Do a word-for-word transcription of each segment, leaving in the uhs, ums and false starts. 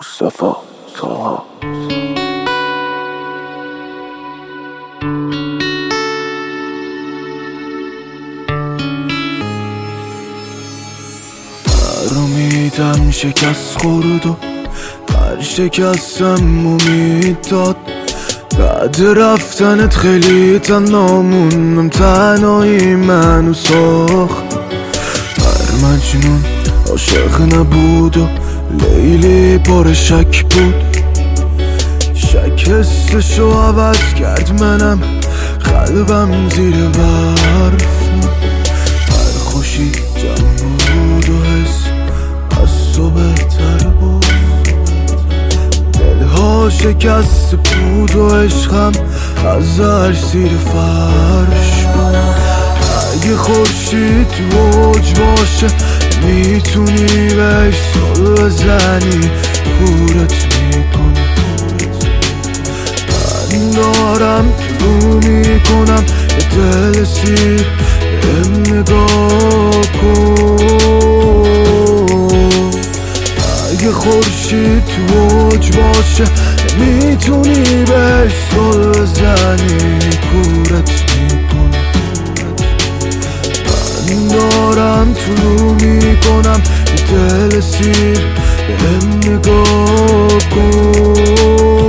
مصطفی طاها. هر امیدم شکست خورد و هر شکستم امید داد. بعد رفتنت خیلی تنها موندم، تنهایی منو ساخت. هر مجنون عاشق نبود و لیلی پر شک بود. شک حسشو عوض کرد، منم قلبم زیر برف. هر خوشی جمع بود و حس از تو بهتر بود. دلها شکست بود و عشقم از هر زیر فرش بود. اگه خورشید موج باشه میتونی بهش سل بزنی، پورت میکنی. من دارم تو میکنم یه دل سیر، بهم نگاه کن. اگه خورشید موج باشه میتونی بهش سل بزنی، پورت میکنی. من دارم طلوع میکنم یه دل سیر، بهم نگاه کن.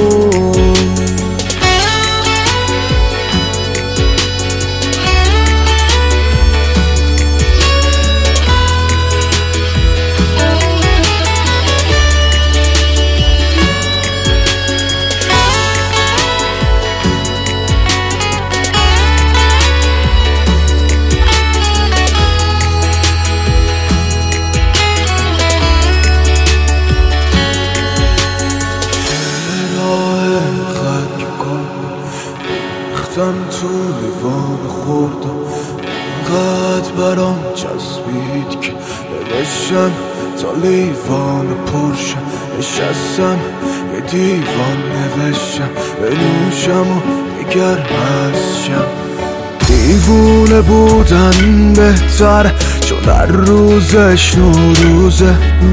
رفتم تو لیوان خوردم، انقدر برام چسبید که نوشتم تا لیوان پرشم. نشستم یه دیوان نوشتم، بنوشم و بگرم ازشم. دیوونه بودن بهتر چون هر روزش نوروزه.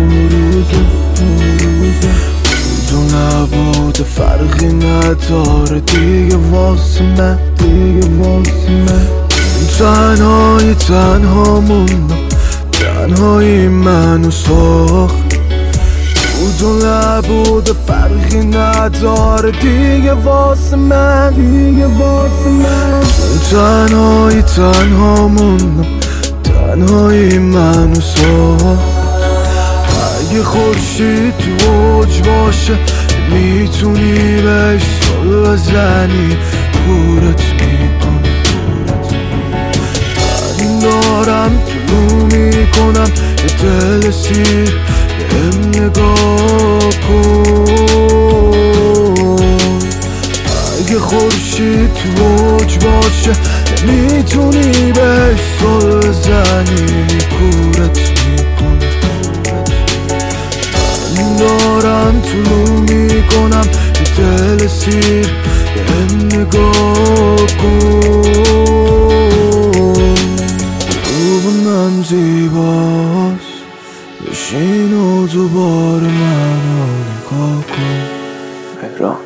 بود و نبود فرقی نداره دیگه واسه من، دیگه واسه من. تنهایی تنها موندم، تنهایی منو ساخت. بود و نبود فرقی نداره دیگه واسه من، دیگه واسه من. تنهایی تنها موندم، تنهایی منو ساخت. اگه خورشید تو اوج باشه میتونی بهش سل بزنی، پورت میکنی. من دارم طلوع میکنم یه دل سیر، بهم نگاه کن. اگه خورشید تو اوج باشه میتونی بهش سل بزنی، پورت میکنی. من دارم طلوع میکنم یه دل سیر، بهم نگاه کن. روب من زیباست، بشین و دوباره منو نگاه کن. مهران.